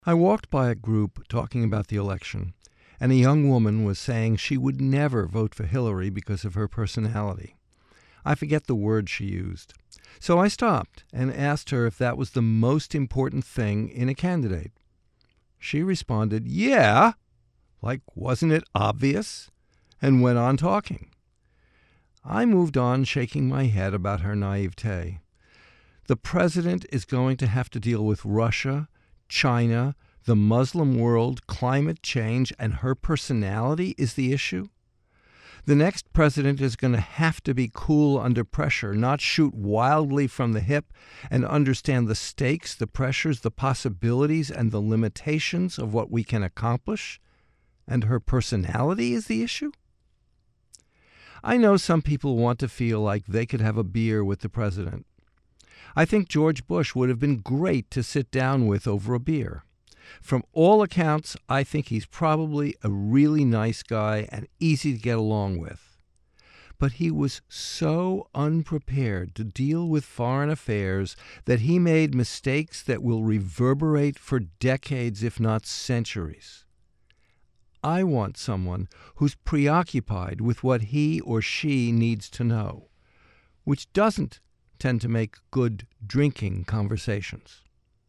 I walked by a group talking about the election, and a young woman was saying she would never vote for Hillary because of her personality. I forget the word she used. So I stopped and asked her if that was the most important thing in a candidate. She responded, "Yeah," like wasn't it obvious, and went on talking. I moved on, shaking my head about her naivete. The president is going to have to deal with Russia, China, the Muslim world, climate change, and her personality is the issue? The next president is going to have to be cool under pressure, not shoot wildly from the hip, and understand the stakes, the pressures, the possibilities, and the limitations of what we can accomplish? And her personality is the issue? I know some people want to feel like they could have a beer with the president. I think George Bush would have been great to sit down with over a beer. From all accounts, I think he's probably a really nice guy and easy to get along with. But he was so unprepared to deal with foreign affairs that he made mistakes that will reverberate for decades, if not centuries. I want someone who's preoccupied with what he or she needs to know, which doesn't tend to make good drinking conversations.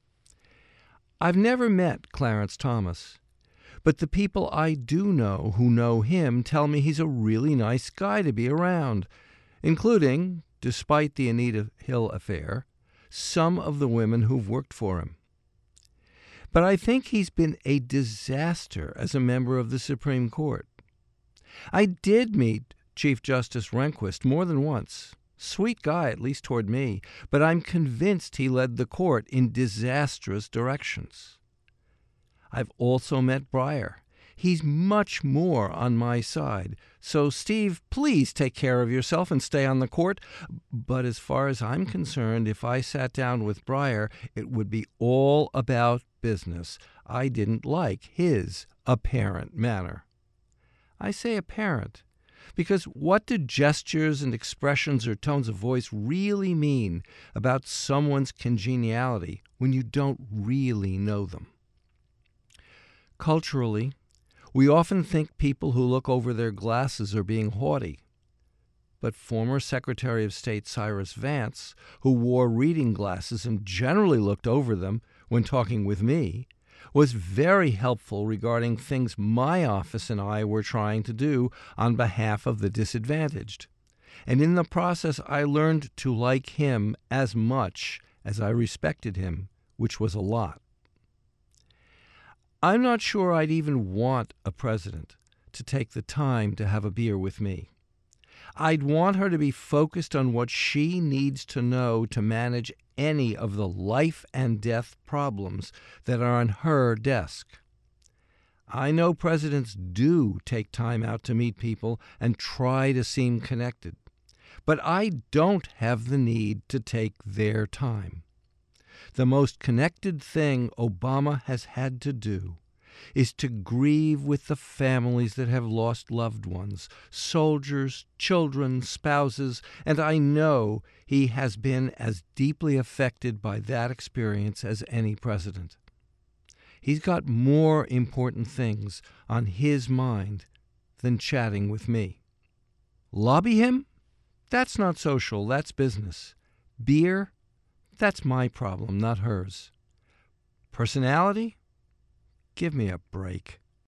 I've never met Clarence Thomas, but the people I do know who know him tell me he's a really nice guy to be around, including, despite the Anita Hill affair, some of the women who've worked for him. But I think he's been a disaster as a member of the Supreme Court. I did meet Chief Justice Rehnquist more than once. Sweet guy, at least toward me, but I'm convinced he led the court in disastrous directions. I've also met Breyer. He's much more on my side. So, Steve, please take care of yourself and stay on the court. But as far as I'm concerned, if I sat down with Breyer, it would be all about business. I didn't like his apparent manner. I say apparent because what do gestures and expressions or tones of voice really mean about someone's congeniality when you don't really know them? Culturally, we often think people who look over their glasses are being haughty. But former Secretary of State Cyrus Vance, who wore reading glasses and generally looked over them when talking with me, was very helpful regarding things my office and I were trying to do on behalf of the disadvantaged. And in the process, I learned to like him as much as I respected him, which was a lot. I'm not sure I'd even want a president to take the time to have a beer with me. I'd want her to be focused on what she needs to know to manage any of the life and death problems that are on her desk. I know presidents do take time out to meet people and try to seem connected, but I don't have the need to take their time. The most connected thing Obama has had to do is to grieve with the families that have lost loved ones, soldiers, children, spouses, and I know he has been as deeply affected by that experience as any president. He's got more important things on his mind than chatting with me. Lobby him? That's not social, that's business. Beer? That's my problem, not hers. Personality? Give me a break.